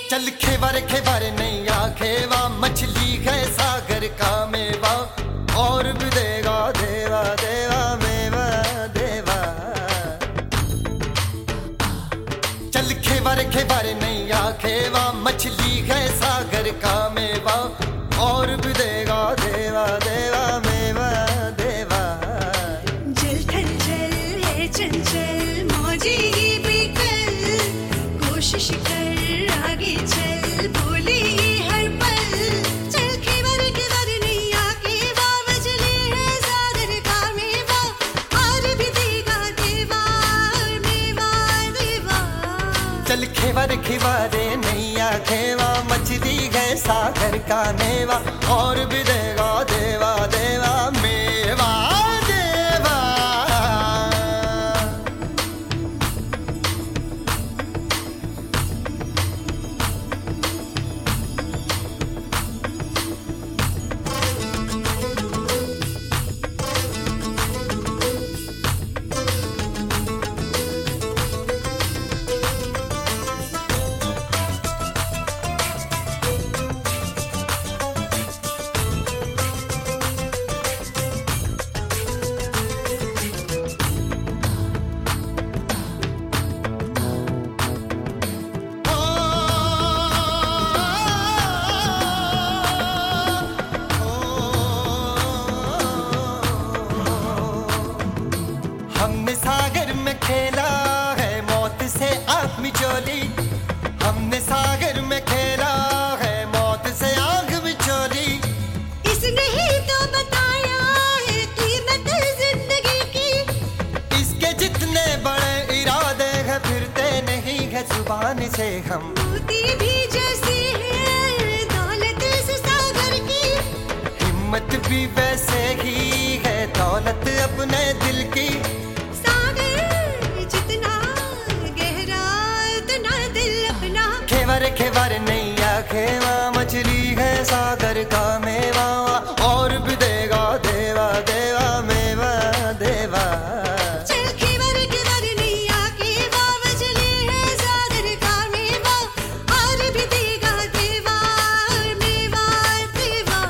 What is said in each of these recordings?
चल खेवर खेवर नैया खेवा, मछली है सागर का मेवा, और भी देगा देवा देवा मेवा देवा। चल खेवर खेवर नैया खेवा, मछली है सागर का मेवा, और भी देगा देवा देवा मेवा देवा। जल थल जल है चंचल मौजी भी कल, कोशिश कर आगे चल बोली हर पल। चल खेवर खेवर नैया खेवा, मछली है सागर का मेवा, और भी देगा देवा मेवा देवा। चल खेवर खेवर नैया खेवा, मछली है सागर का मेवा, और भी देगा देवा देवा मेवा देवा। हमने सागर में खेला है मौत से आँख मिचोली, हमने सागर में खेला है मौत से आँख मिचोली। इसने ही तो बताया है कीमत जिंदगी की, इसके जितने बड़े इरादे हैं फिरते नहीं है जुबान से हम। मोती भी जैसी है दौलत इस सागर की, हिम्मत भी वैसे ही है दौलत अपने दिल की। सागर जितना गहरा उतना दिल अपना। खेवर खेवर नैया खेवा, मछली है सागर का मेवा, और भी देगा देवा देवा मेवा देवा। चल खेवर खेवर नैया खेवा, मछली है सागर का मेवा, और भी देगा देवा मेवा देवा।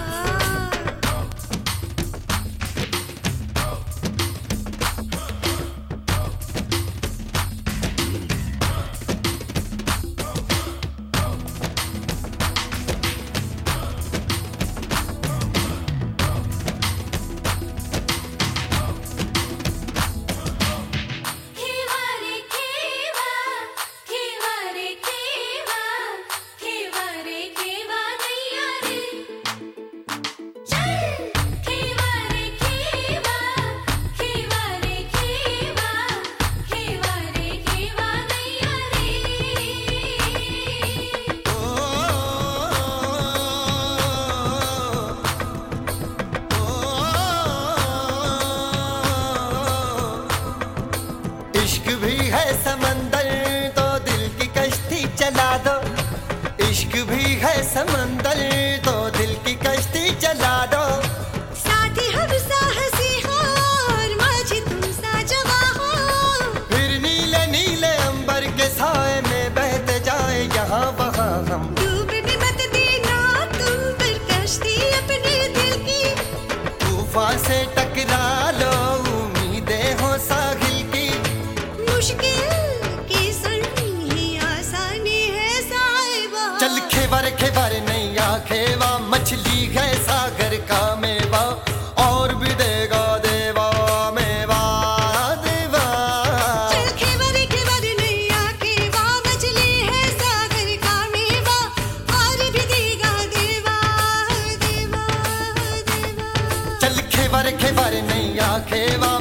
खेवा रे खेवा, खेवा रे खेवा, खेवा रे खेवा नैया रे। चल खेवा रे खेवा, खेवा रे खेवा, खेवा रे खेवा नैया इश्क भी है समंदर तो दिल की कश्ती चला दो, इश्क भी है समंदर तो दिल की कश्ती चला दो। साथी हम साहसी हो और माझी तुम सा जवा हो, फिर नीले नीले अंबर के साए में बहते जाए यहाँ वहाँ हम। डूबने मत देना तुम पर कश्ती अपने दिल की, तूफान से टकरा लो उम्मीदें हो साहिल की। मुश्किल की संग ही आसानी है साहिबा। चल खेवर खेवर नैया खेवा, मछली है सागर का मेवा, और भी देगा देवा मेवा देवा। चल खेवर खेवर नैया खेवा, मछली है सागर का मेवा, और भी देगा देवा देवा देवा। चल खेवर खेवर नैया खेवा,